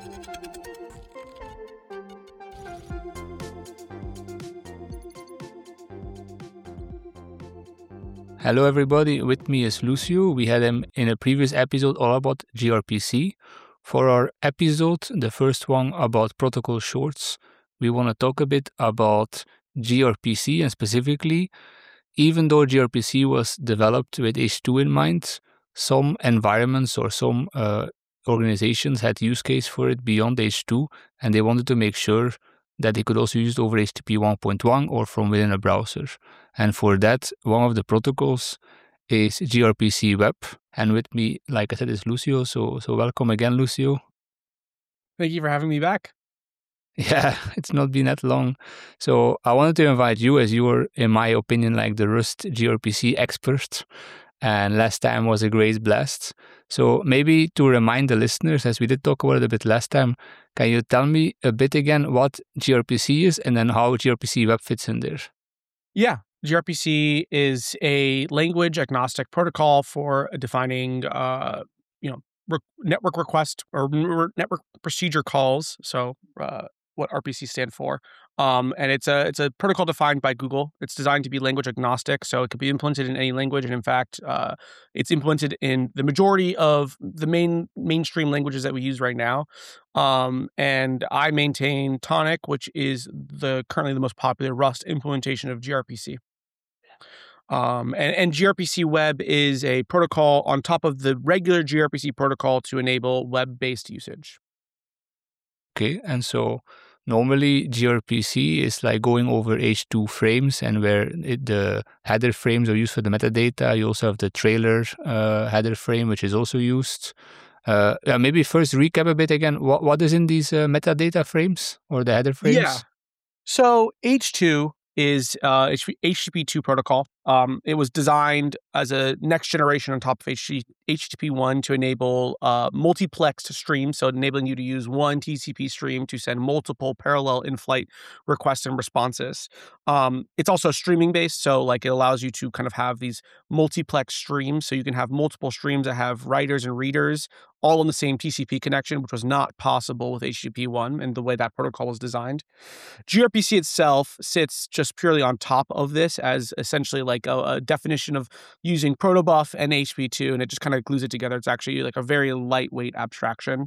Hello everybody, with me is Lucio. We had him in a previous episode all about gRPC. For our episode, the first one about protocol shorts, we want to talk a bit about gRPC, and specifically, even though gRPC was developed with H2 in mind, some environments or some organizations had use case for it beyond H2, and they wanted to make sure that they could also use it over HTTP 1.1 or from within a browser. And for that, one of the protocols is gRPC Web. And with me, like I said, is Lucio. So welcome again, Lucio. Thank you for having me back. Yeah, it's not been that long. So I wanted to invite you, as you were, in my opinion, like the Rust gRPC expert. And last time was a great blast. So maybe to remind the listeners, as we did talk about it a bit last time, can you tell me a bit again what gRPC is and then how gRPC Web fits in there? Yeah, gRPC is a language agnostic protocol for defining, network request or network procedure calls. So what RPC stand for. And it's a protocol defined by Google. It's designed to be language agnostic, so it can be implemented in any language. And in fact, it's implemented in the majority of the mainstream languages that we use right now. And I maintain Tonic, which is currently the most popular Rust implementation of gRPC. And gRPC Web is a protocol on top of the regular gRPC protocol to enable web-based usage. Okay, and so normally gRPC is like going over H2 frames, and where the header frames are used for the metadata. You also have the trailer header frame, which is also used. Maybe first recap a bit again. What is in these metadata frames or the header frames? Yeah. So H2 is HTTP2 protocol. It was designed as a next generation on top of HTTP1 to enable multiplexed streams, so enabling you to use one TCP stream to send multiple parallel in-flight requests and responses. It's also streaming based, so like it allows you to kind of have these multiplex streams, so you can have multiple streams that have writers and readers all on the same TCP connection, which was not possible with HTTP1 and the way that protocol was designed. gRPC itself sits just purely on top of this as essentially like a definition of using protobuf and HTTP2, and it just kind of glues it together. It's actually like a very lightweight abstraction.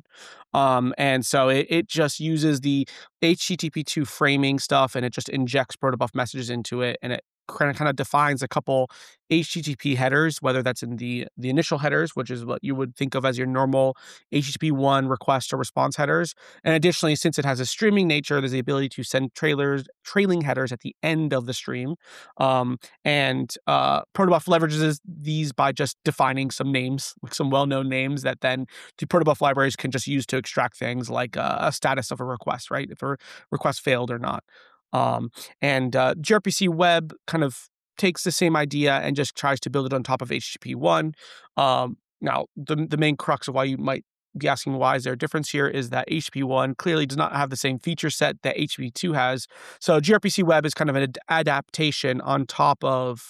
And so it just uses the HTTP2 framing stuff, and it just injects protobuf messages into it, and it kind of defines a couple HTTP headers, whether that's in the initial headers, which is what you would think of as your normal HTTP1 request or response headers. And additionally, since it has a streaming nature, there's the ability to send trailing headers at the end of the stream. And protobuf leverages these by just defining some names, like some well-known names that then the protobuf libraries can just use to extract things like a status of a request, right? If a request failed or not. And gRPC Web kind of takes the same idea and just tries to build it on top of HTTP1. Now, the main crux of why you might be asking why is there a difference here is that HTTP1 clearly does not have the same feature set that HTTP2 has. So gRPC Web is kind of an adaptation on top of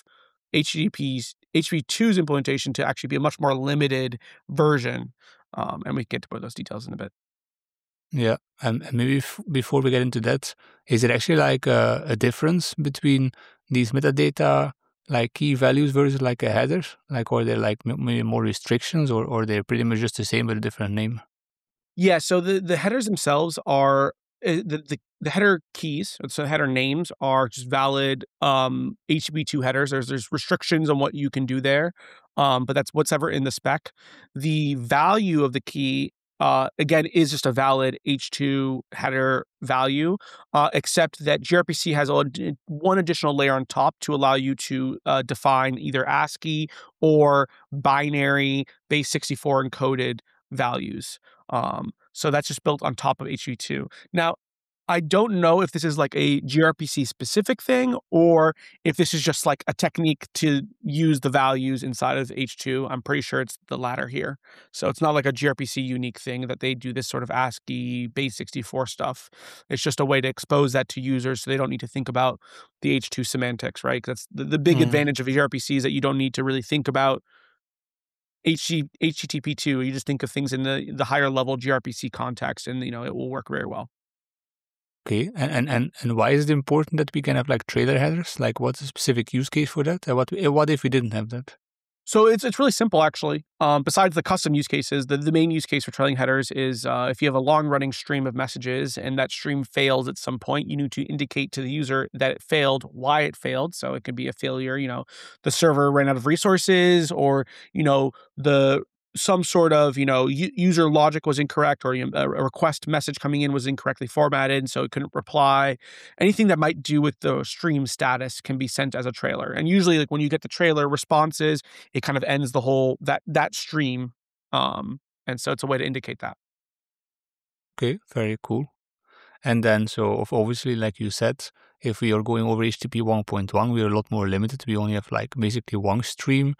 HTTP2's implementation to actually be a much more limited version. And we can get to both those details in a bit. Yeah, and maybe before we get into that, is it actually like a difference between these metadata, like key values versus like a header? Like, are there like maybe more restrictions, or they're pretty much just the same but a different name? Yeah, so the headers themselves are the header keys, so header names are just valid HTTP2 headers. There's restrictions on what you can do there, but that's what's ever in the spec. The value of the key again, is just a valid H2 header value, except that gRPC has one additional layer on top to allow you to define either ASCII or binary base64 encoded values. So that's just built on top of HTTP2. Now, I don't know if this is like a gRPC specific thing or if this is just like a technique to use the values inside of H2. I'm pretty sure it's the latter here. So it's not like a gRPC unique thing that they do this sort of ASCII base64 stuff. It's just a way to expose that to users so they don't need to think about the H2 semantics, right? That's the big advantage of gRPC is that you don't need to really think about HTTP2, you just think of things in the higher level gRPC context, and it will work very well. Okay, and why is it important that we can have like trailer headers? Like, what's a specific use case for that? And what if we didn't have that? So it's really simple, actually. Besides the custom use cases, the main use case for trailing headers is if you have a long-running stream of messages and that stream fails at some point, you need to indicate to the user that it failed, why it failed. So it could be a failure, the server ran out of resources, or the some sort of user logic was incorrect, or a request message coming in was incorrectly formatted, so it couldn't reply. Anything that might do with the stream status can be sent as a trailer. And usually, like when you get the trailer responses, it kind of ends the whole that stream. And so it's a way to indicate that. Okay, very cool. And then, so obviously, like you said, if we are going over HTTP 1.1, we are a lot more limited. We only have like basically one stream.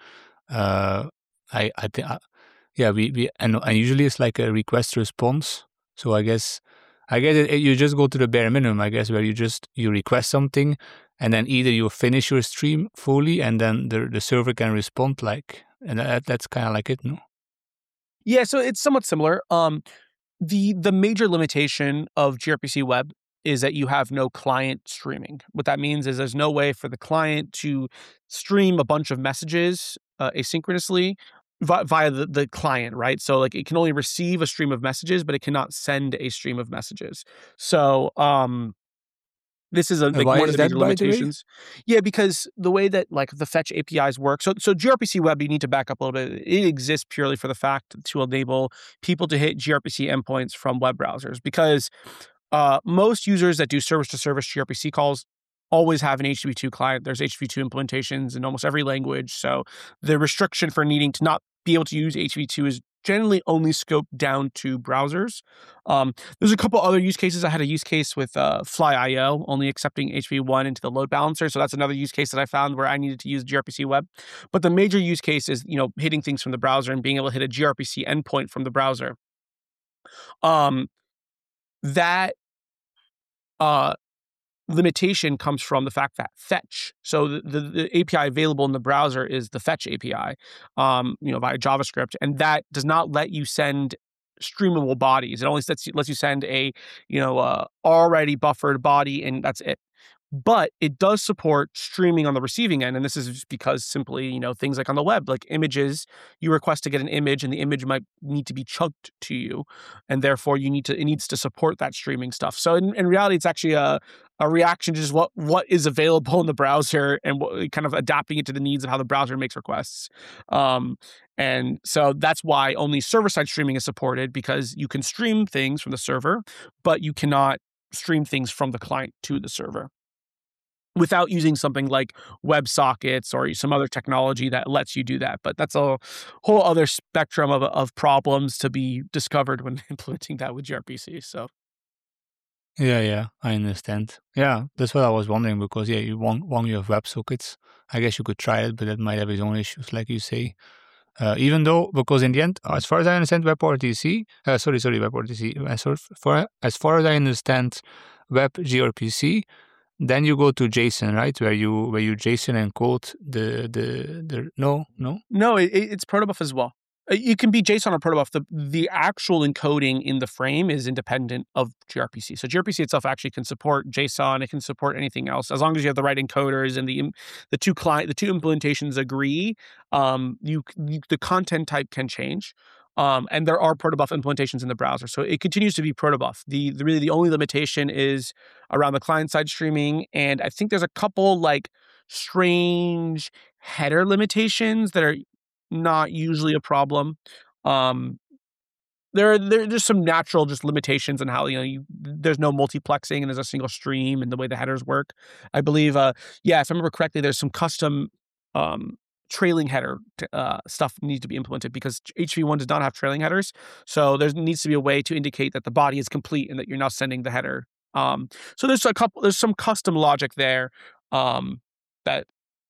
I think, yeah, we and usually it's like a request response. So I guess you just go to the bare minimum, I guess, where you request something, and then either you finish your stream fully, and then the server can respond, and that's kind of like it, no? Yeah, so it's somewhat similar. The major limitation of gRPC Web is that you have no client streaming. What that means is there's no way for the client to stream a bunch of messages asynchronously via the client, right? So like it can only receive a stream of messages, but it cannot send a stream of messages. So this is And like why one is of the that, major by the way? limitations. Yeah, because the way that like the fetch APIs work. So gRPC Web, you need to back up a little bit. It exists purely for the fact to enable people to hit gRPC endpoints from web browsers, because most users that do service-to-service gRPC calls always have an HTTP2 client. There's HTTP2 implementations in almost every language. So the restriction for needing to not be able to use HTTP2 is generally only scoped down to browsers. There's a couple other use cases. I had a use case with Fly.io, only accepting HTTP1 into the load balancer. So that's another use case that I found where I needed to use gRPC Web. But the major use case is, hitting things from the browser and being able to hit a gRPC endpoint from the browser. That limitation comes from the fact that fetch. So the API available in the browser is the fetch API, via JavaScript, and that does not let you send streamable bodies. It only lets you send a already buffered body, and that's it. But it does support streaming on the receiving end, and this is just because simply, things like on the web, like images, you request to get an image, and the image might need to be chunked to you, and therefore it needs to support that streaming stuff. So in reality, it's actually a reaction to just what is available in the browser, and kind of adapting it to the needs of how the browser makes requests. And so that's why only server-side streaming is supported, because you can stream things from the server, but you cannot stream things from the client to the server without using something like WebSockets or some other technology that lets you do that. But that's a whole other spectrum of problems to be discovered when implementing that with gRPC. So Yeah, I understand. Yeah, that's what I was wondering, because you have WebSockets. I guess you could try it, but it might have its own issues, like you say. Even though, because in the end, as far as I understand, WebRTC, WebRTC, as far as I understand WebGRPC, then you go to JSON, right? Where you JSON encode the no, it's protobuf as well. You can be JSON or protobuf. The actual encoding in the frame is independent of gRPC. So gRPC itself actually can support JSON. It can support anything else as long as you have the right encoders and the two implementations agree. The content type can change. And there are protobuf implementations in the browser, so it continues to be protobuf. The only limitation is around the client-side streaming, and I think there's a couple like strange header limitations that are not usually a problem. Um, there's some natural just limitations on how there's no multiplexing and there's a single stream and the way the headers work. I believe, if I remember correctly, there's some custom trailing header stuff needs to be implemented because HTTP1 does not have trailing headers. So there needs to be a way to indicate that the body is complete and that you're now sending the header. So there's some custom logic there that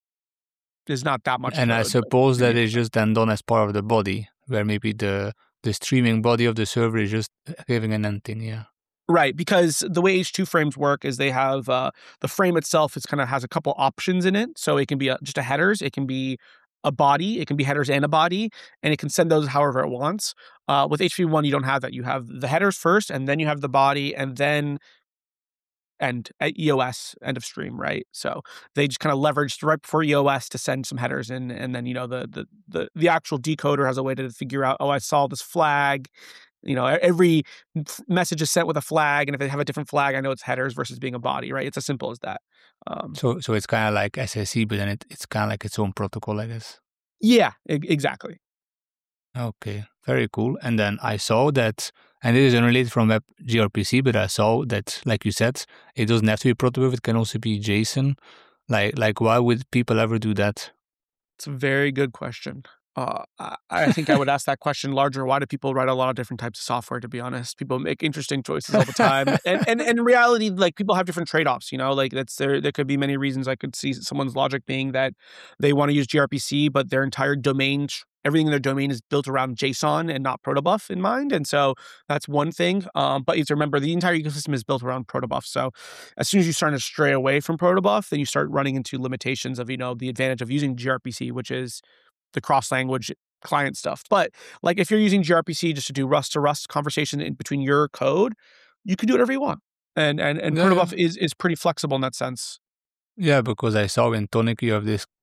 is not that much. And I suppose that is just then done as part of the body, where maybe the streaming body of the server is just giving an ending, yeah. Right, because the way H2 frames work is they have the frame itself has a couple options in it. So it can be just a headers. It can be a body. It can be headers and a body, and it can send those however it wants. With HTTP1, you don't have that. You have the headers first, and then you have the body, and then at EOS, end of stream, right? So they just kind of leveraged right before EOS to send some headers in, and then the actual decoder has a way to figure out, oh, I saw this flag. Every message is sent with a flag, and if they have a different flag, I know it's headers versus being a body, right? It's as simple as that. So it's kind of like SSE, but then it's kind of like its own protocol, I guess. Yeah, exactly. Okay, very cool. And then I saw that, and it is unrelated from WebGRPC, but I saw that, like you said, it doesn't have to be protobuf, it can also be JSON. Like why would people ever do that? It's a very good question. I think I would ask that question larger. Why do people write a lot of different types of software, to be honest? People make interesting choices all the time. and in reality, like, people have different trade-offs, like there could be many reasons. I could see someone's logic being that they want to use gRPC, but their entire domain, everything in their domain is built around JSON and not protobuf in mind. And so that's one thing. But you have to remember, the entire ecosystem is built around protobuf. So as soon as you start to stray away from protobuf, then you start running into limitations of, the advantage of using gRPC, which is the cross-language client stuff. But like, if you're using gRPC just to do Rust to Rust conversation in between your code, you can do whatever you want. And protobuf is pretty flexible in that sense. Yeah, because I saw in Tonic you have this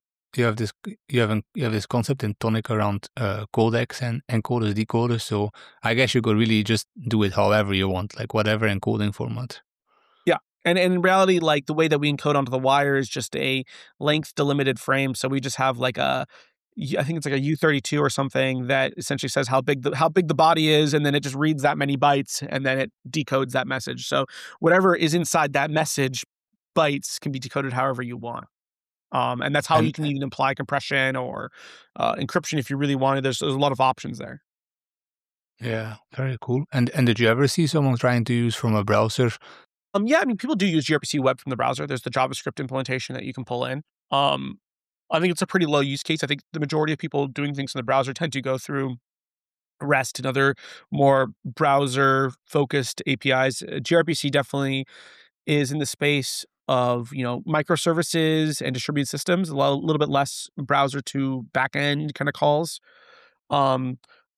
concept in Tonic around codecs and encoders, decoders. So I guess you could really just do it however you want, like whatever encoding format. Yeah. And in reality, like, the way that we encode onto the wire is just a length delimited frame. So we just have like I think it's like a U32 or something that essentially says how big the body is, and then it just reads that many bytes, and then it decodes that message. So whatever is inside that message, bytes, can be decoded however you want. And that's how you can even apply compression or encryption if you really wanted. There's a lot of options there. Yeah, very cool. And did you ever see someone trying to use from a browser? Yeah, I mean, people do use gRPC web from the browser. There's the JavaScript implementation that you can pull in. I think it's a pretty low use case. I think the majority of people doing things in the browser tend to go through REST and other more browser-focused APIs. gRPC definitely is in the space of, microservices and distributed systems, a little bit less browser to backend kind of calls. But,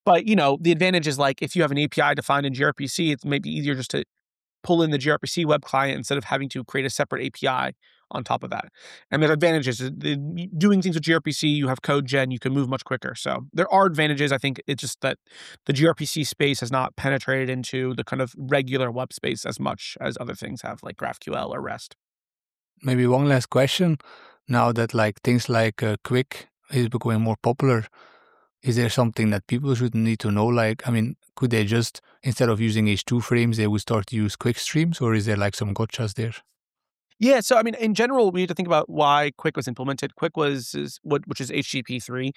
the advantage is, like, if you have an API defined in gRPC, it's maybe easier just to pull in the gRPC web client instead of having to create a separate API on top of that. And there's advantages. Doing things with gRPC, you have code gen, you can move much quicker. So there are advantages. I think it's just that the gRPC space has not penetrated into the kind of regular web space as much as other things have, like GraphQL or REST. Maybe one last question. Now that things like Qwik is becoming more popular, is there something that people should need to know? Could they just, instead of using H2 frames, they would start to use Qwik streams, or is there some gotchas there? Yeah, so I mean, in general, we have to think about why Qwik was implemented. Qwik which is HTTP3,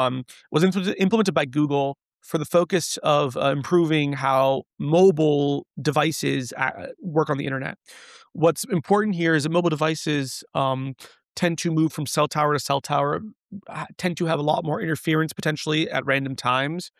was implemented by Google for the focus of improving how mobile devices work on the internet. What's important here is that mobile devices tend to move from cell tower to cell tower, tend to have a lot more interference potentially at random times.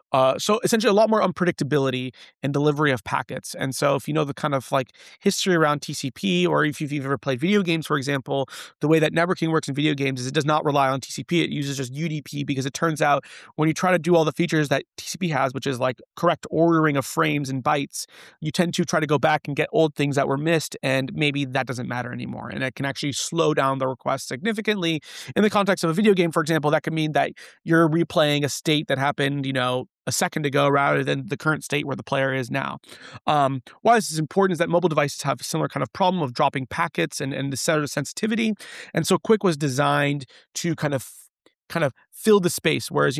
So essentially a lot more unpredictability and delivery of packets. And so if you know the kind of history around TCP, or if you've ever played video games, for example, the way that networking works in video games is it does not rely on TCP. It uses just UDP, because it turns out when you try to do all the features that TCP has, which is like correct ordering of frames and bytes, you tend to try to go back and get old things that were missed, and maybe that doesn't matter anymore. And it can actually slow down the request significantly. In the context of a video game, for example, that could mean that you're replaying a state that happened, a second ago rather than the current state where the player is now. Why this is important is that mobile devices have a similar kind of problem of dropping packets and the sort of sensitivity. And so Qwik was designed to kind of fill the space, whereas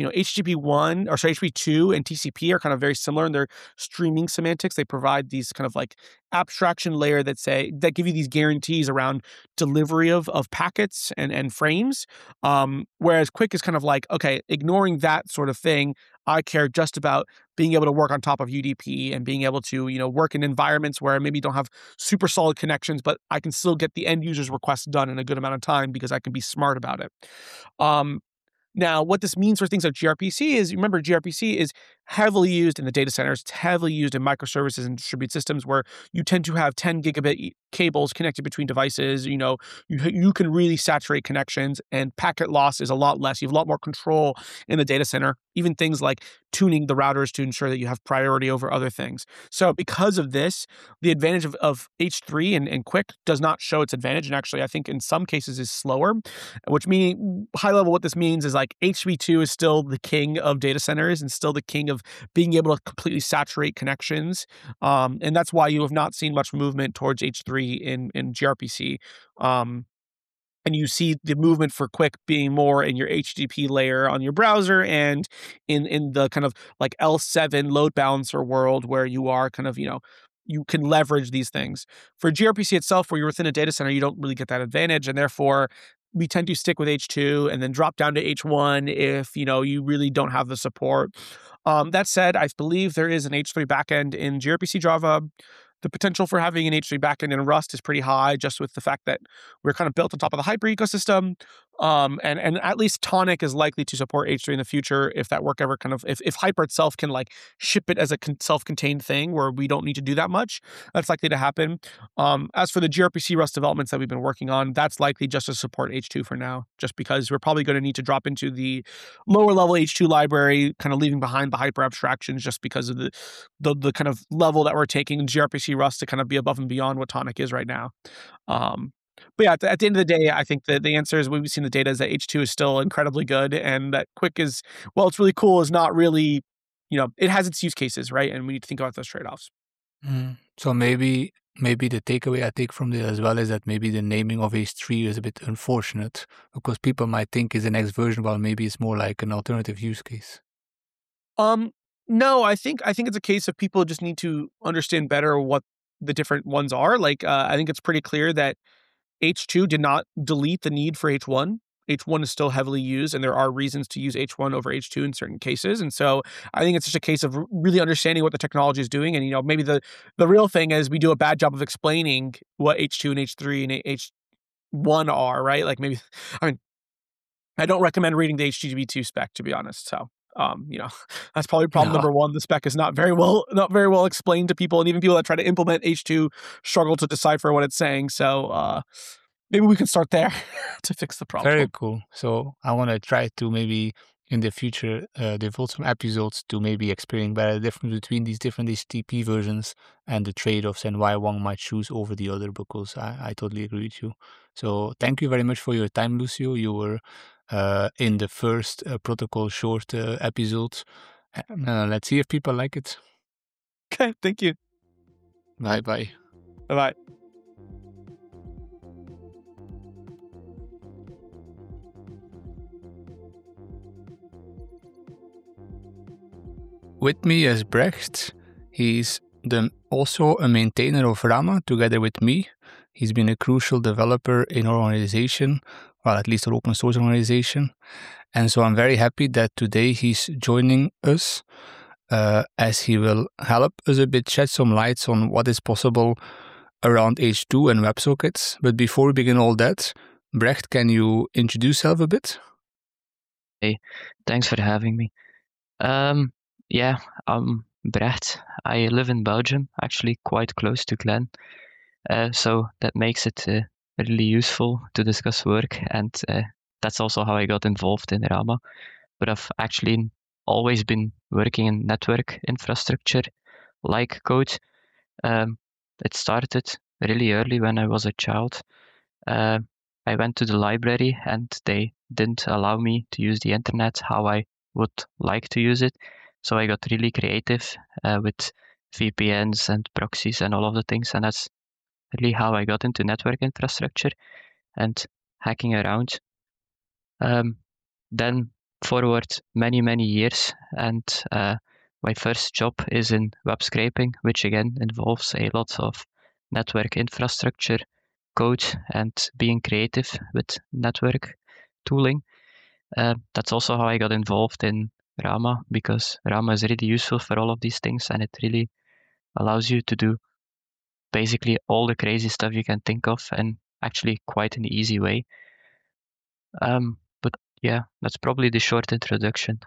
HTTP2 and TCP are kind of very similar in their streaming semantics. They provide these kind of abstraction layer that give you these guarantees around delivery of packets and frames. Whereas Qwik is kind of okay, ignoring that sort of thing, I care just about being able to work on top of UDP and being able to, work in environments where I maybe don't have super solid connections, but I can still get the end user's request done in a good amount of time because I can be smart about it. Now, what this means for things like gRPC is, remember, gRPC is heavily used in the data centers. It's heavily used in microservices and distributed systems where you tend to have 10 gigabit cables connected between devices, you can really saturate connections, and packet loss is a lot less. You have a lot more control in the data center, even things like tuning the routers to ensure that you have priority over other things. So because of this, the advantage of H3 and QUIC does not show its advantage, and actually I think in some cases is slower, which meaning high level what this means is like HTTP2 is still the king of data centers and still the king of being able to completely saturate connections. And that's why you have not seen much movement towards H3 in gRPC. And you see the movement for QUIC being more in your HTTP layer on your browser and in the kind of like L7 load balancer world where you are kind of, you can leverage these things. For gRPC itself, where you're within a data center, you don't really get that advantage. And therefore, we tend to stick with H2 and then drop down to H1 if, you really don't have the support. That said, I believe there is an H3 backend in gRPC Java. The potential for having an H3 backend in Rust is pretty high, just with the fact that we're kind of built on top of the Hyper ecosystem. And at least Tonic is likely to support H3 in the future if that work ever if Hyper itself can like ship it as a self-contained thing where we don't need to do that much, that's likely to happen. As for the gRPC Rust developments that we've been working on, that's likely just to support H2 for now, just because we're probably going to need to drop into the lower level H2 library, kind of leaving behind the Hyper abstractions just because of the kind of level that we're taking in gRPC Rust to kind of be above and beyond what Tonic is right now. But yeah, at the end of the day, I think that the answer is we've seen the data is that H2 is still incredibly good, and that QUIC is, well, it's really cool, is not really, it has its use cases, right? And we need to think about those trade-offs. So maybe the takeaway I take from this as well is that maybe the naming of H3 is a bit unfortunate because people might think it's the next version, while maybe it's more like an alternative use case. No, I think it's a case of people just need to understand better what the different ones are. Like, I think it's pretty clear that H2 did not delete the need for H1. H1 is still heavily used, and there are reasons to use H1 over H2 in certain cases. And so I think it's just a case of really understanding what the technology is doing. And, maybe the real thing is we do a bad job of explaining what H2 and H3 and H1 are, right? Like maybe, I don't recommend reading the HTTP2 spec, to be honest. So, that's probably problem number one. The spec is not very well explained to people, and even people that try to implement H2 struggle to decipher what it's saying. So maybe we can start there to fix the problem. Very cool. So I want to try to maybe in the future devote some episodes to maybe explaining better the difference between these different HTTP versions and the trade-offs and why one might choose over the other, because I totally agree with you. So thank you very much for your time, Lucio. You were in the first protocol short episode. Let's see if people like it. Okay, thank you. Bye-bye. Bye-bye. With me is Brecht. He's also a maintainer of Rama together with me. He's been a crucial developer in our organization, well, at least our open source organization. And so I'm very happy that today he's joining us as he will help us a bit, shed some lights on what is possible around H2 and WebSockets. But before we begin all that, Brecht, can you introduce yourself a bit? Hey, thanks for having me. Yeah, I'm Brecht. I live in Belgium, actually quite close to Glen. So that makes it really useful to discuss work, and that's also how I got involved in Rama. But I've actually always been working in network infrastructure like code. It started really early when I was a child. I went to the library and they didn't allow me to use the internet how I would like to use it. So I got really creative with VPNs and proxies and all of the things. And that's really how I got into network infrastructure and hacking around. Then forward many years, and my first job is in web scraping, which again involves a lot of network infrastructure code and being creative with network tooling. That's also how I got involved in Rama, because Rama is really useful for all of these things, and it really allows you to do basically all the crazy stuff you can think of, and actually quite an easy way. But yeah, that's probably the short introduction.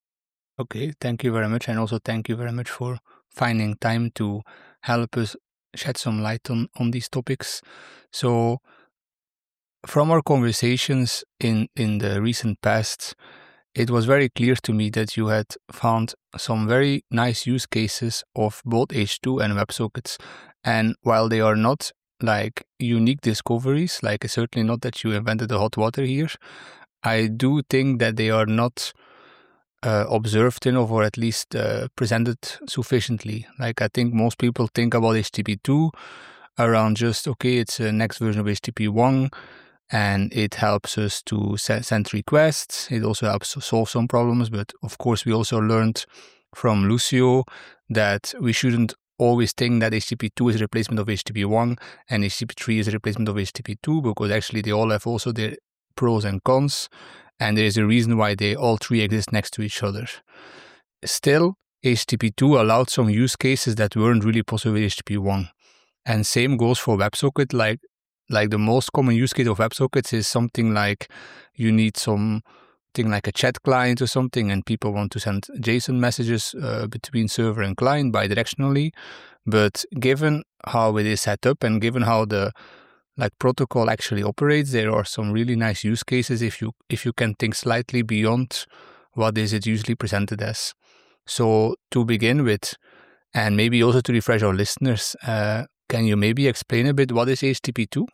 Okay, thank you very much, and also thank you very much for finding time to help us shed some light on these topics. So from our conversations in the recent past, it was very clear to me that you had found some very nice use cases of both H2 and WebSockets. And while they are not like unique discoveries, like it's certainly not that you invented the hot water here, I do think that they are not observed enough, or at least presented sufficiently. Like I think most people think about HTTP2 around just, okay, it's a next version of HTTP1, and it helps us to send requests. It also helps to solve some problems. But of course, we also learned from Lucio that we shouldn't always think that HTTP2 is a replacement of HTTP1 and HTTP3 is a replacement of HTTP2, because actually they all have also their pros and cons, and there is a reason why they all three exist next to each other. Still, HTTP2 allowed some use cases that weren't really possible with HTTP1. And same goes for WebSocket. Like the most common use case of WebSockets is something like you need something like a chat client or something, and people want to send JSON messages between server and client bidirectionally. But given how it is set up and given how the protocol actually operates, there are some really nice use cases if you can think slightly beyond what is it usually presented as. So to begin with, and maybe also to refresh our listeners, can you maybe explain a bit what is HTTP2?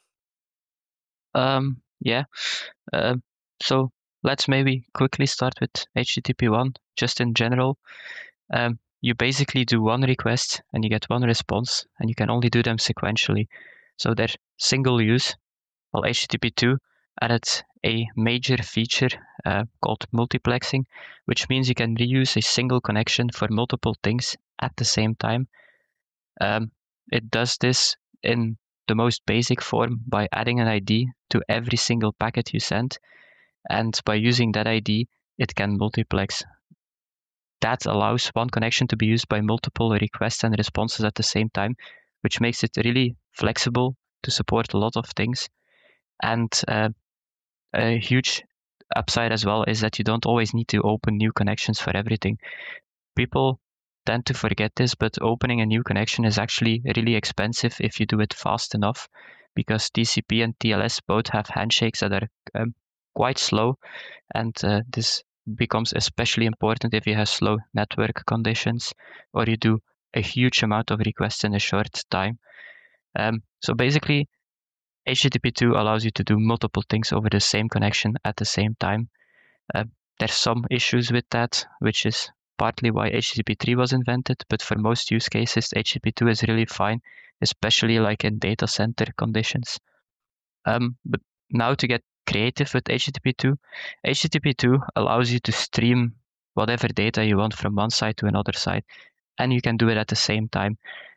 Yeah. So let's maybe quickly start with HTTP1, just in general. You basically do one request and you get one response, and you can only do them sequentially. So they're single use. While HTTP2 added a major feature called multiplexing, which means you can reuse a single connection for multiple things at the same time. It does this in the most basic form by adding an ID to every single packet you send, and by using that ID, it can multiplex. That allows one connection to be used by multiple requests and responses at the same time, which makes it really flexible to support a lot of things. And a huge upside as well is that you don't always need to open new connections for everything. People tend to forget this, but opening a new connection is actually really expensive if you do it fast enough, because TCP and TLS both have handshakes that are quite slow, and this becomes especially important if you have slow network conditions or you do a huge amount of requests in a short time. So basically, HTTP2 allows you to do multiple things over the same connection at the same time. There's some issues with that, which is partly why HTTP3 was invented, but for most use cases, HTTP2 is really fine, especially like in data center conditions. But now to get creative with HTTP2 allows you to stream whatever data you want from one side to another side, and you can do it at the same time.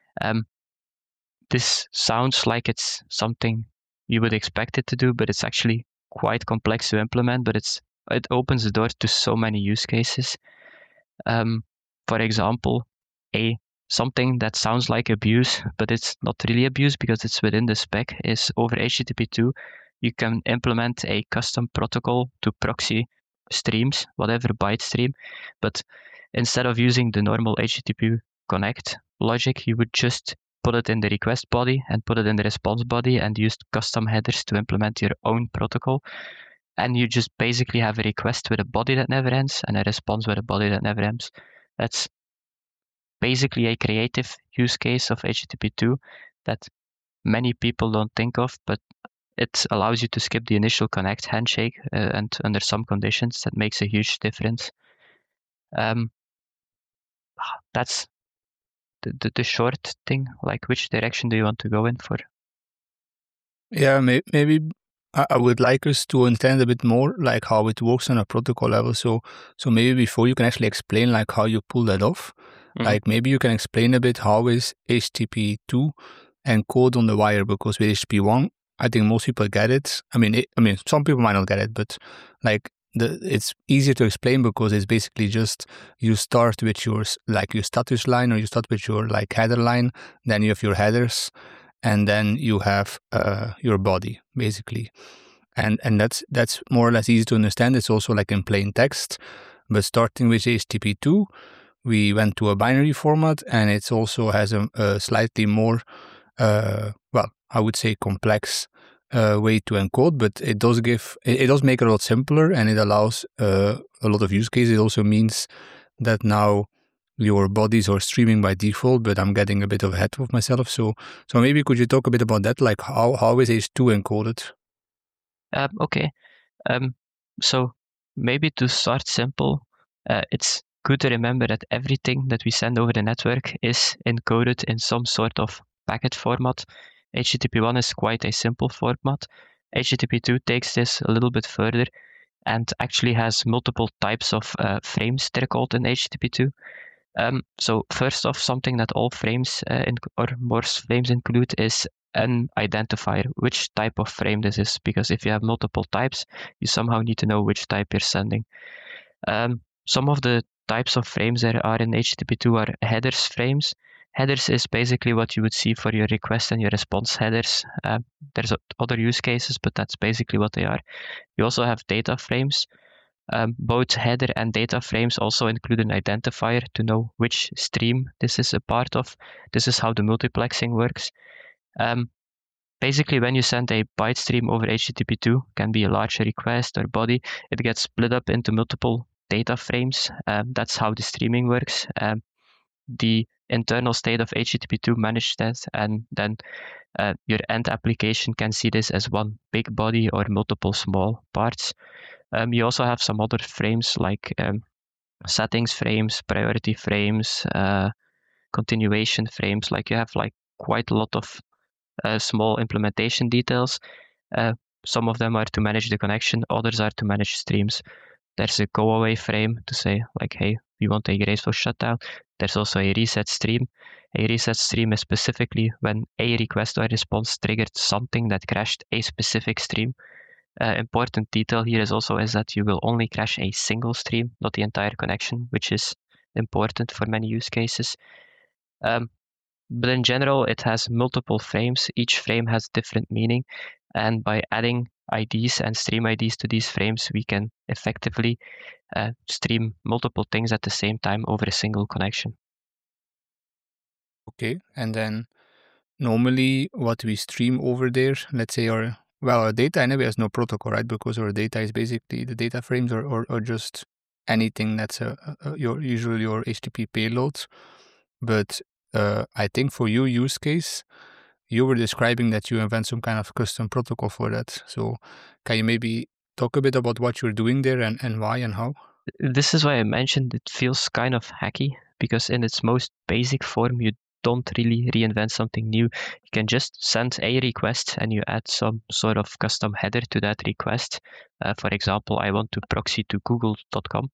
This sounds like it's something you would expect it to do, but it's actually quite complex to implement, but it opens the door to so many use cases. For example, something that sounds like abuse, but it's not really abuse because it's within the spec, is over HTTP2, you can implement a custom protocol to proxy streams, whatever byte stream, but instead of using the normal HTTP connect logic, you would just put it in the request body and put it in the response body and use custom headers to implement your own protocol. And you just basically have a request with a body that never ends and a response with a body that never ends. That's basically a creative use case of HTTP2 that many people don't think of, but it allows you to skip the initial connect handshake, and under some conditions that makes a huge difference. That's the short thing. Like, which direction do you want to go in for? Yeah, maybe I would like us to understand a bit more like how it works on a protocol level. So maybe before you can actually explain like how you pull that off, like maybe you can explain a bit how is HTTP2 encode on the wire, because with HTTP1, I think most people get it. I mean, some people might not get it, but like it's easier to explain because it's basically just you start with your status line, or you start with your like header line, then you have your headers, and then you have your body basically, and that's more or less easy to understand. It's also like in plain text, but starting with HTTP2, we went to a binary format, and it also has a slightly more I would say complex way to encode, but it does make it a lot simpler, and it allows a lot of use cases. It also means that now your bodies are streaming by default, but I'm getting a bit ahead of myself. So maybe could you talk a bit about that? Like how is H2 encoded? Okay. So maybe to start simple, it's good to remember that everything that we send over the network is encoded in some sort of packet format. HTTP1 is quite a simple format. HTTP2 takes this a little bit further and actually has multiple types of frames that are called in HTTP2. So first off, something that all frames or most frames include is an identifier, which type of frame this is, because if you have multiple types, you somehow need to know which type you're sending. Some of the types of frames there are in HTTP2 are headers frames. Headers is basically what you would see for your request and your response headers. There's other use cases, but that's basically what they are. You also have data frames. Both header and data frames also include an identifier to know which stream this is a part of. This is how the multiplexing works. Basically, when you send a byte stream over HTTP2, can be a large request or body, it gets split up into multiple data frames. That's how the streaming works. The internal state of HTTP2 manages that, and then your end application can see this as one big body or multiple small parts. You also have some other frames like settings frames, priority frames, continuation frames. Like you have like quite a lot of small implementation details. Some of them are to manage the connection, others are to manage streams. There's a go away frame to say like, hey, we want a graceful shutdown. There's also a reset stream. A reset stream is specifically when a request or response triggered something that crashed a specific stream. Important detail here is that you will only crash a single stream, not the entire connection, which is important for many use cases. But in general, it has multiple frames. Each frame has different meaning. And by adding IDs and stream IDs to these frames, we can effectively stream multiple things at the same time over a single connection. Okay, and then normally what we stream over there, let's say our data anyway has no protocol, right? Because our data is basically the data frames or just anything that's usually your HTTP payloads. But I think for your use case, you were describing that you invent some kind of custom protocol for that. So can you maybe talk a bit about what you're doing there and why and how? This is why I mentioned it feels kind of hacky, because in its most basic form, you don't really reinvent something new. You can just send a request and you add some sort of custom header to that request. For example, I want to proxy to google.com.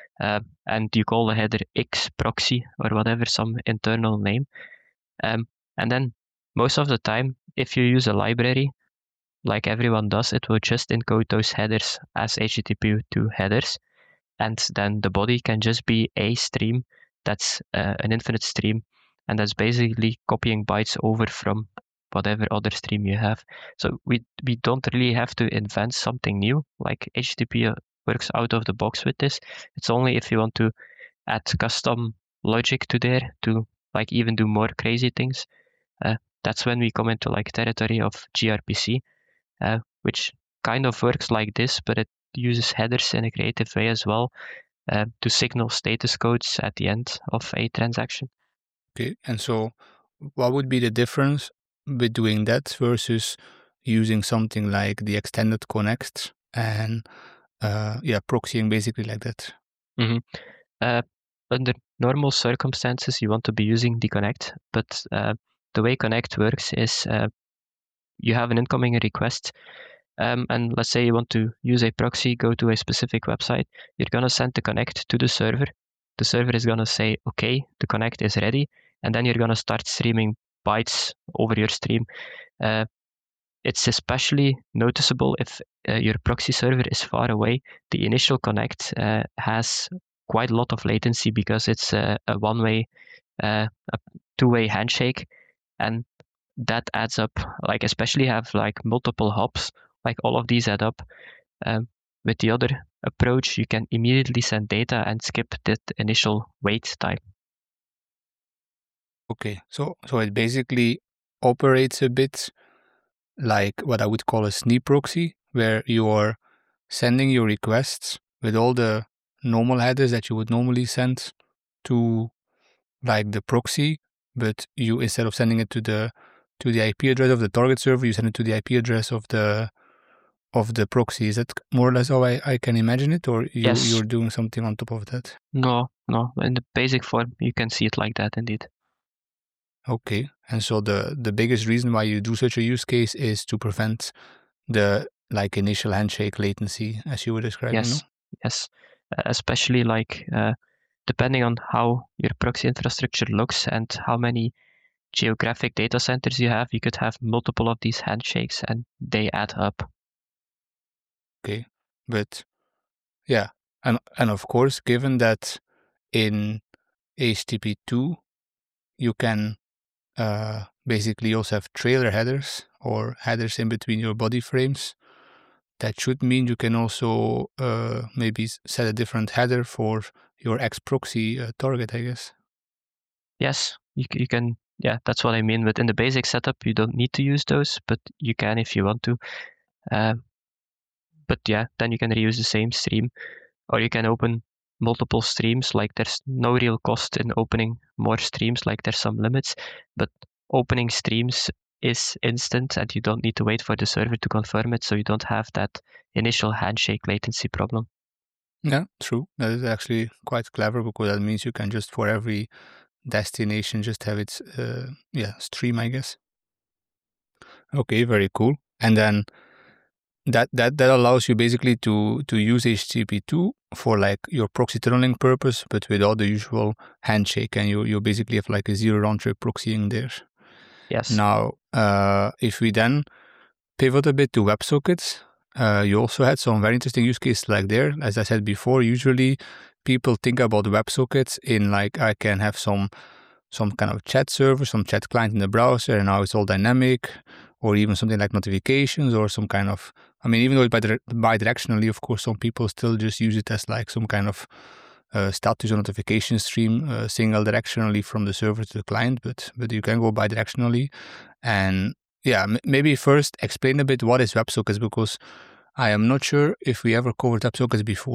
And you call the header X proxy or whatever, some internal name. And then most of the time, if you use a library, like everyone does, it will just encode those headers as HTTP2 headers. And then the body can just be a stream that's an infinite stream. And that's basically copying bytes over from whatever other stream you have. So we don't really have to invent something new. Like HTTP works out of the box with this. It's only if you want to add custom logic to there to like even do more crazy things. That's when we come into like territory of gRPC, which kind of works like this, but it uses headers in a creative way as well to signal status codes at the end of a transaction. Okay, and so what would be the difference between that versus using something like the extended connect and proxying basically like that? Mm-hmm. Under normal circumstances, you want to be using the connect, but the way connect works is you have an incoming request, and let's say you want to use a proxy, go to a specific website. You're going to send the connect to the server. The server is going to say, okay, the connect is ready, and then you're going to start streaming bytes over your stream. It's especially noticeable if your proxy server is far away. The initial connect has quite a lot of latency because it's a one-way, a two-way handshake, and that adds up. Like especially have like multiple hops, like all of these add up. With the other approach, you can immediately send data and skip that initial wait time. Okay, so it basically operates a bit like what I would call a sneak proxy, where you are sending your requests with all the normal headers that you would normally send to like the proxy, but you, instead of sending it to the IP address of the target server, you send it to the IP address of the proxy. Is that more or less how I can imagine it, or Yes. you're doing something on top of that? No. In the basic form, you can see it like that indeed. Okay. And so the biggest reason why you do such a use case is to prevent the like initial handshake latency, as you were describing, Yes. no? Yes. Especially like depending on how your proxy infrastructure looks and how many geographic data centers you have, you could have multiple of these handshakes and they add up. Okay. But yeah, and of course, given that in HTTP2 you can basically also have trailer headers or headers in between your body frames, that should mean you can also maybe set a different header for your X proxy target, I guess. Yes, you can. Yeah, that's what I mean. But in the basic setup, you don't need to use those, but you can if you want to. But yeah, then you can reuse the same stream, or you can open multiple streams. Like there's no real cost in opening more streams. Like there's some limits, but opening streams is instant, and you don't need to wait for the server to confirm it, so you don't have that initial handshake latency problem. Yeah, true. That is actually quite clever, because that means you can just, for every destination, just have its stream, I guess. Okay, very cool. And then that allows you basically to use HTTP2 for like your proxy tunneling purpose, but without the usual handshake, and you basically have like a zero round trip proxying there. Yes. Now, if we then pivot a bit to WebSockets, you also had some very interesting use cases like there. As I said before, usually people think about WebSockets in like, I can have some kind of chat server, some chat client in the browser, and now it's all dynamic, or even something like notifications, or some kind of, I mean, even though it's bidirectionally, of course, some people still just use it as like some kind of status or notification stream, single directionally from the server to the client, but you can go bidirectionally. And yeah, maybe first explain a bit what is WebSockets, because I am not sure if we ever covered WebSockets before.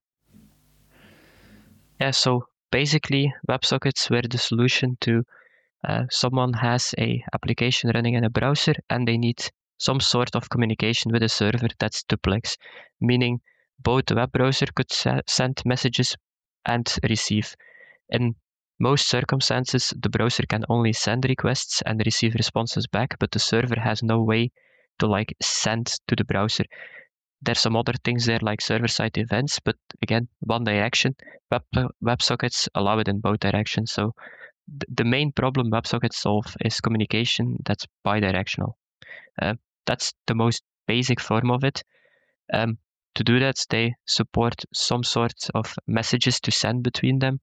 Yeah, so basically WebSockets were the solution to someone has a application running in a browser and they need some sort of communication with a server that's duplex, meaning both the web browser could send messages and receive. In most circumstances, the browser can only send requests and receive responses back, but the server has no way to like send to the browser. There's some other things there like server-side events, but again, one direction. WebSockets allow it in both directions. So the main problem WebSockets solve is communication that's bidirectional. That's the most basic form of it. To do that, they support some sort of messages to send between them.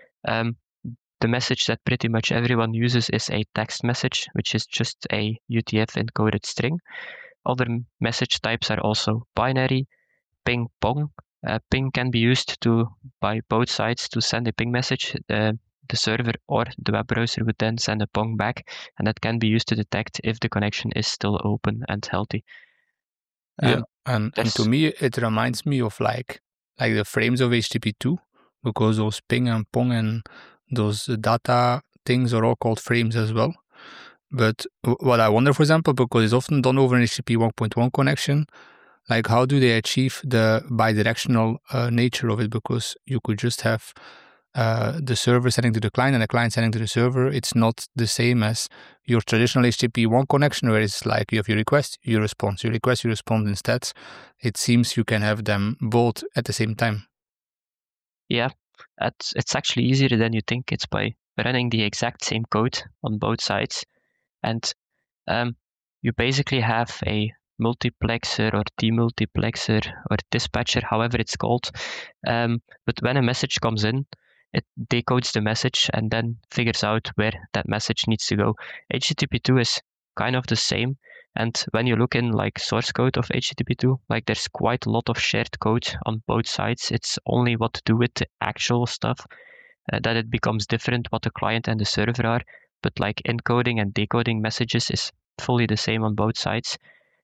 The message that pretty much everyone uses is a text message, which is just a UTF encoded string. Other message types are also binary, ping, pong. Ping can be used by both sides to send a ping message. The server or the web browser would then send a pong back, and that can be used to detect if the connection is still open and healthy. Yeah, and to me, it reminds me of like the frames of HTTP2, because those ping and pong and those data things are all called frames as well. But what I wonder, for example, because it's often done over an HTTP 1.1 connection, like how do they achieve the bidirectional nature of it? Because you could just have the server sending to the client and the client sending to the server. It's not the same as your traditional HTTP 1 connection, where it's like you have your request, your response, your request, your response. Instead, it seems you can have them both at the same time. Yeah, it's actually easier than you think. It's by running the exact same code on both sides. And you basically have a multiplexer or demultiplexer or dispatcher, however it's called. But when a message comes in, it decodes the message and then figures out where that message needs to go. HTTP2 is kind of the same. And when you look in like source code of HTTP2, like there's quite a lot of shared code on both sides. It's only what to do with the actual stuff that it becomes different what the client and the server are. but like encoding and decoding messages is fully the same on both sides,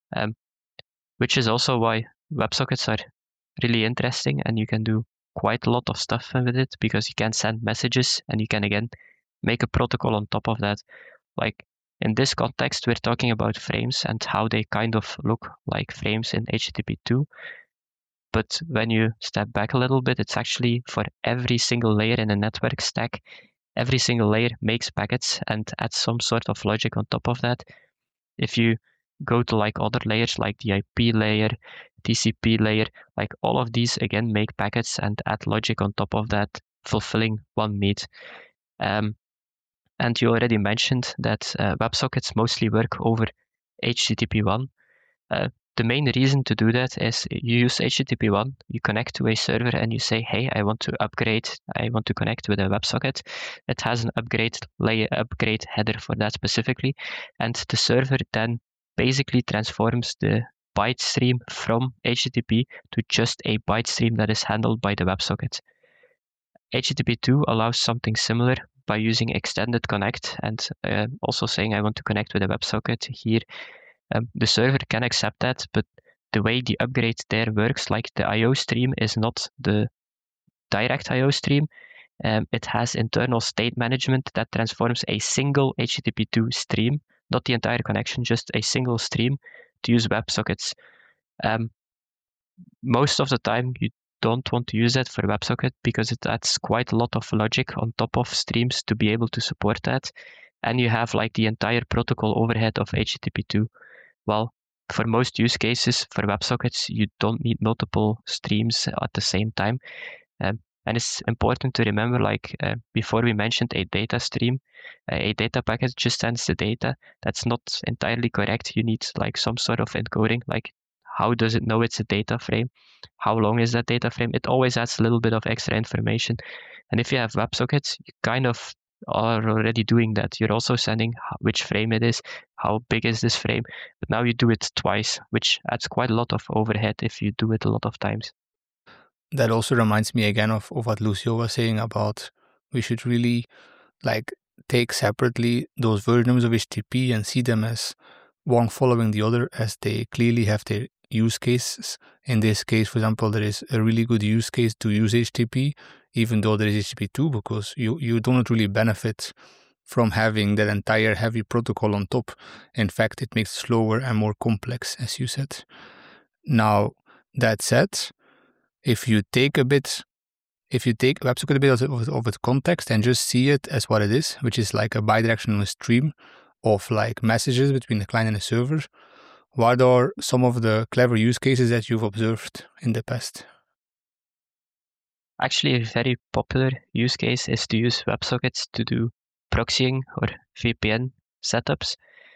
which is also why WebSockets are really interesting, and you can do quite a lot of stuff with it because you can send messages and you can again make a protocol on top of that. Like in this context, we're talking about frames and how they kind of look like frames in HTTP 2. But when you step back a little bit, it's actually for every single layer in a network stack, every single layer makes packets and adds some sort of logic on top of that. If you go to like other layers like the IP layer, TCP layer, like all of these again make packets and add logic on top of that, fulfilling one need. And you already mentioned that WebSockets mostly work over HTTP1. The main reason to do that is you use HTTP1, you connect to a server and you say, hey, I want to upgrade, I want to connect with a WebSocket. It has an upgrade header for that specifically. And the server then basically transforms the byte stream from HTTP to just a byte stream that is handled by the WebSocket. HTTP2 allows something similar by using extended connect and also saying I want to connect with a WebSocket here. The server can accept that, but the way the upgrade there works, like the I/O stream is not the direct I/O stream. It has internal state management that transforms a single HTTP2 stream, not the entire connection, just a single stream to use WebSockets. Most of the time, you don't want to use that for WebSocket because it adds quite a lot of logic on top of streams to be able to support that. And you have like the entire protocol overhead of HTTP2. Well, for most use cases for WebSockets, you don't need multiple streams at the same time. And it's important to remember, like before we mentioned a data stream, a data packet just sends the data. That's not entirely correct. You need like some sort of encoding, like how does it know it's a data frame? How long is that data frame? It always adds a little bit of extra information. And if you have WebSockets, you kind of are already doing that. You're also sending which frame it is, how big is this frame, but now you do it twice, which adds quite a lot of overhead if you do it a lot of times. That also reminds me again of what Lucio was saying about we should really like take separately those versions of HTTP and see them as one following the other, as they clearly have their use cases. In this case, for example, there is a really good use case to use HTTP, even though there is HTTP2, because you don't really benefit from having that entire heavy protocol on top. In fact, it makes it slower and more complex, as you said. Now, that said, if you take WebSocket a bit of its context and just see it as what it is, which is like a bidirectional stream of like messages between the client and the server, what are some of the clever use cases that you've observed in the past? Actually, a very popular use case is to use WebSockets to do proxying or VPN setups.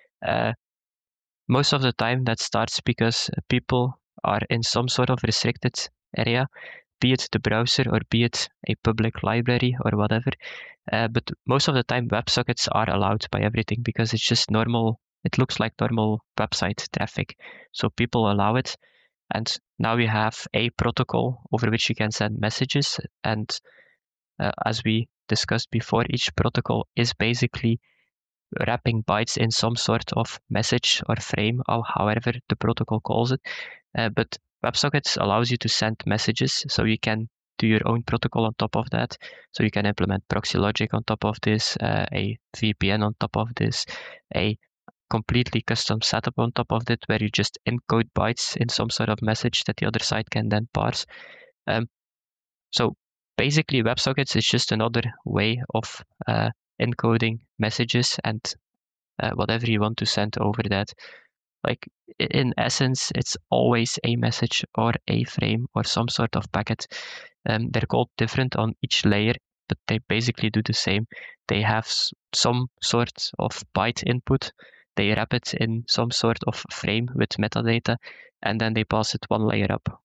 Most of the time that starts because people are in some sort of restricted area, be it the browser or be it a public library or whatever. But most of the time WebSockets are allowed by everything because it's just normal. It looks like normal website traffic. So people allow it. And now we have a protocol over which you can send messages. And as we discussed before, each protocol is basically wrapping bytes in some sort of message or frame, or however the protocol calls it. But WebSockets allows you to send messages, so you can do your own protocol on top of that. So you can implement proxy logic on top of this, a VPN on top of this, a completely custom setup on top of it, where you just encode bytes in some sort of message that the other side can then parse. So basically, WebSockets is just another way of encoding messages and whatever you want to send over that. Like in essence, it's always a message or a frame or some sort of packet. They're called different on each layer, but they basically do the same. They have some sort of byte input. They wrap it in some sort of frame with metadata, and then they pass it one layer up.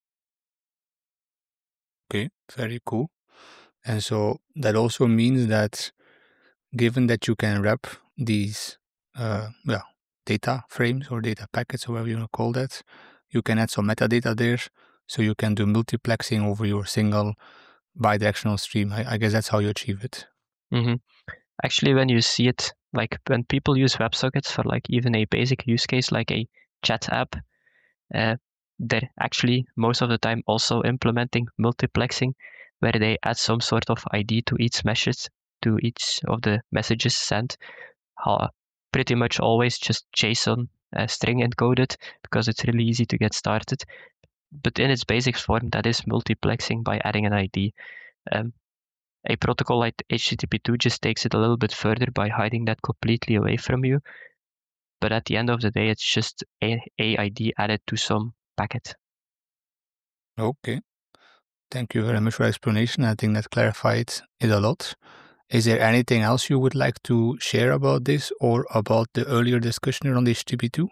Okay, very cool. And so that also means that given that you can wrap these data frames or data packets, however you want to call that, you can add some metadata there, so you can do multiplexing over your single bidirectional stream. I guess that's how you achieve it. Mm-hmm. Actually, when you see it like when people use WebSockets for like even a basic use case like a chat app, they're actually most of the time also implementing multiplexing, where they add some sort of ID to each message, to each of the messages sent. Pretty much always just JSON string encoded, because it's really easy to get started. But in its basic form, that is multiplexing by adding an ID. A protocol like HTTP2 just takes it a little bit further by hiding that completely away from you. But at the end of the day, it's just a ID added to some packet. Okay. Thank you very much for the explanation. I think that clarified it a lot. Is there anything else you would like to share about this or about the earlier discussion around HTTP2?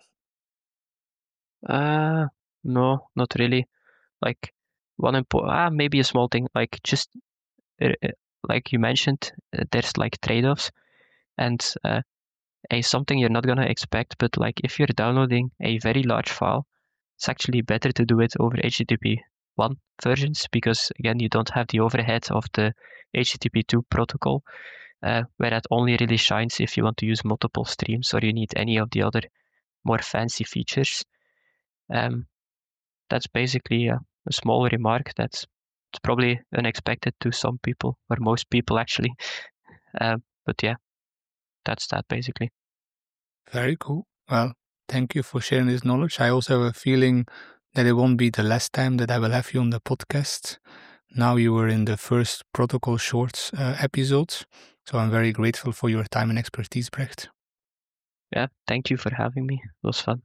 No, not really. Like maybe a small thing, like just like you mentioned, there's like trade-offs, and something you're not gonna expect, but like if you're downloading a very large file, it's actually better to do it over HTTP1 versions, because again, you don't have the overhead of the HTTP2 protocol, where that only really shines if you want to use multiple streams or you need any of the other more fancy features. That's basically a small remark that's probably unexpected to some people, or most people actually. But yeah, that's that basically. Very cool. Well, thank you for sharing this knowledge. I also have a feeling that it won't be the last time that I will have you on the podcast. Now you were in the first Protocol Shorts episode, so I'm very grateful for your time and expertise, Brecht. Yeah, thank you for having me. It was fun.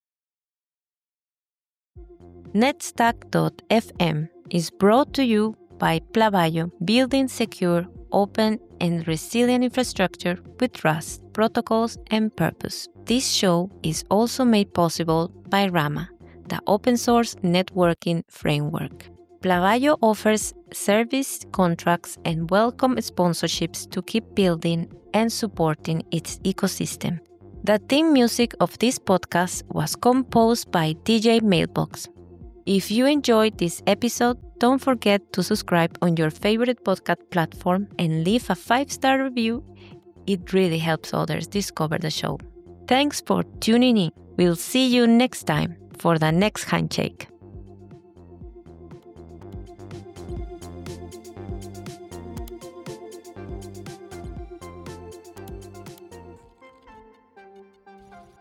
Netstack.fm is brought to you by Plavayo, building secure, open, and resilient infrastructure with Rust, protocols, and purpose. This show is also made possible by Rama, the open source networking framework. Plavayo offers service contracts and welcome sponsorships to keep building and supporting its ecosystem. The theme music of this podcast was composed by DJ Mailbox. If you enjoyed this episode, don't forget to subscribe on your favorite podcast platform and leave a 5-star review. It really helps others discover the show. Thanks for tuning in. We'll see you next time for the next handshake.